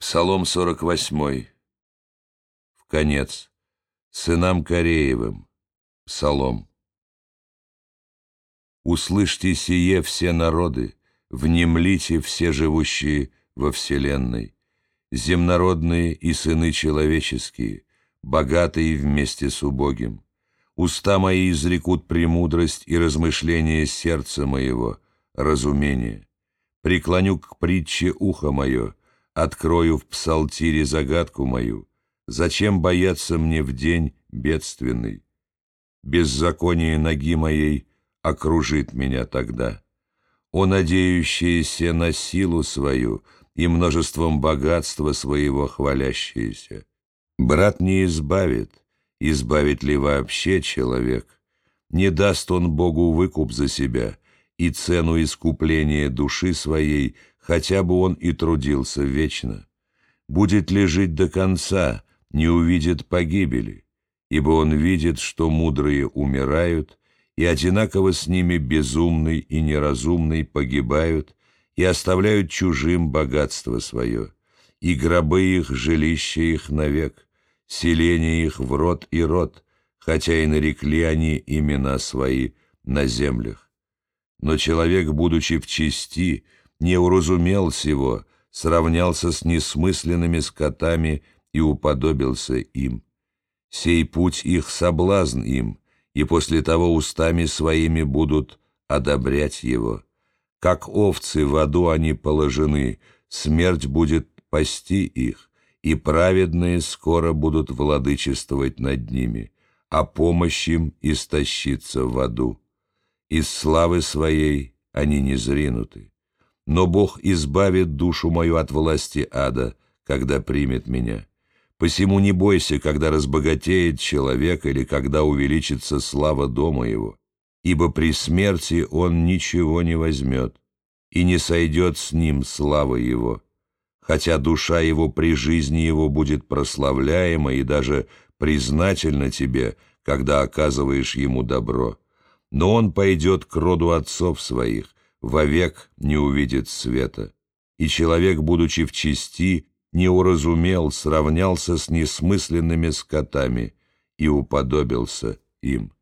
Псалом 48. В конец. Сынам Кореевым. Псалом. Услышьте сие все народы, внемлите все живущие во вселенной, земнородные и сыны человеческие, богатые вместе с убогим. Уста мои изрекут премудрость и размышление сердца моего, разумение. Преклоню к притче ухо мое, открою в псалтире загадку мою. Зачем бояться мне в день бедственный? Беззаконие ноги моей окружит меня тогда. О, надеющиеся на силу свою и множеством богатства своего хвалящиеся! Брат не избавит, избавит ли вообще человек? Не даст он Богу выкуп за себя и цену искупления души своей, хотя бы он и трудился вечно. Будет ли жить до конца, не увидит погибели, ибо он видит, что мудрые умирают, и одинаково с ними безумный и неразумный погибают и оставляют чужим богатство свое, и гробы их, жилище их навек, селение их в род и род, хотя и нарекли они имена свои на землях. Но человек, будучи в чести, не уразумел сего, сравнялся с несмысленными скотами и уподобился им. Сей путь их соблазн им, и после того устами своими будут одобрять его. Как овцы в аду они положены, смерть будет пасти их, и праведные скоро будут владычествовать над ними, а помощь им истощится в аду. Из славы своей они не зринуты. Но Бог избавит душу мою от власти ада, когда примет меня. Посему не бойся, когда разбогатеет человек или когда увеличится слава дома его, ибо при смерти он ничего не возьмет, и не сойдет с ним слава его, хотя душа его при жизни его будет прославляема и даже признательна тебе, когда оказываешь ему добро. Но он пойдет к роду отцов своих, вовек не увидит света. И человек, будучи в чести, не уразумел, сравнялся с несмысленными скотами и уподобился им.